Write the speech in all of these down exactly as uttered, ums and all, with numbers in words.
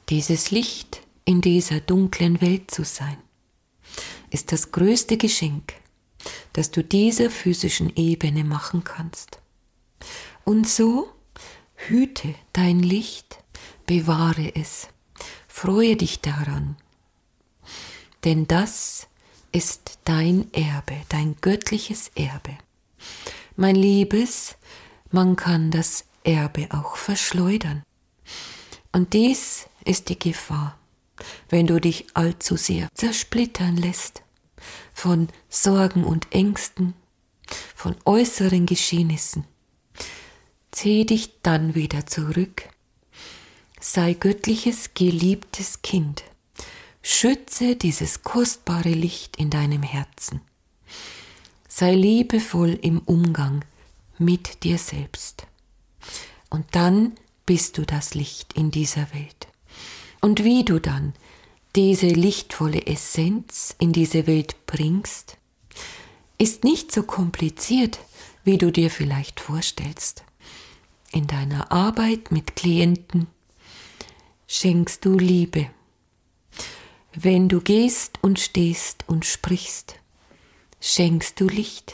Dieses Licht in dieser dunklen Welt zu sein, ist das größte Geschenk, das du dieser physischen Ebene machen kannst. Und so hüte dein Licht, bewahre es, freue dich daran, denn das ist dein Erbe, dein göttliches Erbe. Mein Liebes, man kann das Erbe auch verschleudern. Und dies ist die Gefahr, wenn du dich allzu sehr zersplittern lässt von Sorgen und Ängsten, von äußeren Geschehnissen. Zieh dich dann wieder zurück. Sei göttliches, geliebtes Kind. Schütze dieses kostbare Licht in deinem Herzen. Sei liebevoll im Umgang mit dir selbst. Und dann bist du das Licht in dieser Welt. Und wie du dann diese lichtvolle Essenz in diese Welt bringst, ist nicht so kompliziert, wie du dir vielleicht vorstellst. In deiner Arbeit mit Klienten schenkst du Liebe. Wenn du gehst und stehst und sprichst, schenkst du Licht.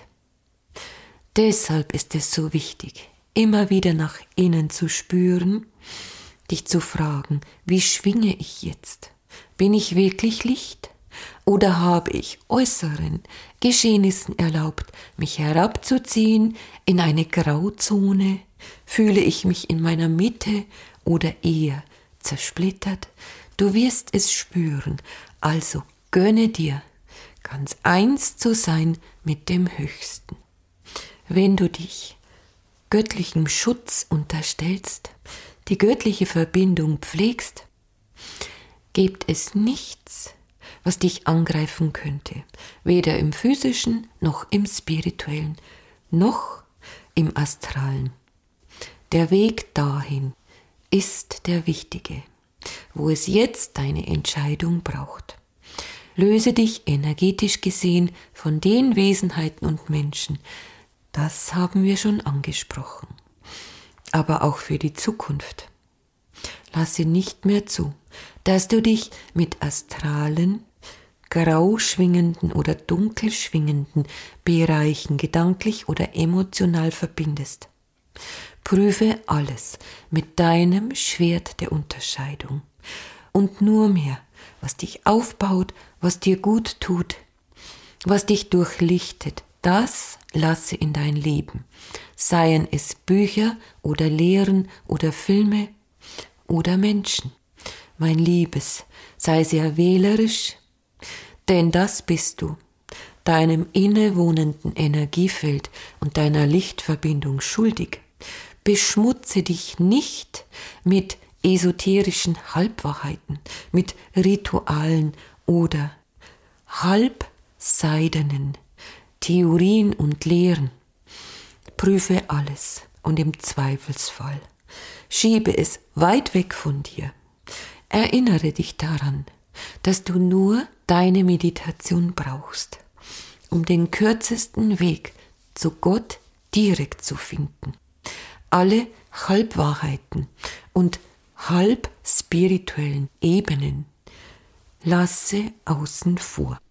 Deshalb ist es so wichtig, immer wieder nach innen zu spüren, dich zu fragen, wie schwinge ich jetzt? Bin ich wirklich Licht? Oder habe ich äußeren Geschehnissen erlaubt, mich herabzuziehen in eine Grauzone? Fühle ich mich in meiner Mitte oder eher zersplittert? Du wirst es spüren, also gönne dir, ganz eins zu sein mit dem Höchsten. Wenn du dich göttlichem Schutz unterstellst, die göttliche Verbindung pflegst, gibt es nichts, was dich angreifen könnte, weder im physischen noch im spirituellen, noch im astralen. Der Weg dahin ist der wichtige, wo es jetzt deine Entscheidung braucht. Löse dich energetisch gesehen von den Wesenheiten und Menschen, das haben wir schon angesprochen. Aber auch für die Zukunft. Lasse nicht mehr zu, dass du dich mit astralen, grau schwingenden oder dunkel schwingenden Bereichen gedanklich oder emotional verbindest. Prüfe alles mit deinem Schwert der Unterscheidung und nur mehr, was dich aufbaut, was dir gut tut, was dich durchlichtet, das lasse in dein Leben, seien es Bücher oder Lehren oder Filme oder Menschen. Mein Liebes, sei sehr wählerisch, denn das bist du, deinem innewohnenden Energiefeld und deiner Lichtverbindung schuldig. Beschmutze dich nicht mit esoterischen Halbwahrheiten, mit Ritualen oder halbseidenen Theorien und Lehren. Prüfe alles und im Zweifelsfall schiebe es weit weg von dir. Erinnere dich daran, dass du nur deine Meditation brauchst, um den kürzesten Weg zu Gott direkt zu finden. Alle Halbwahrheiten und halb spirituellen Ebenen lasse außen vor.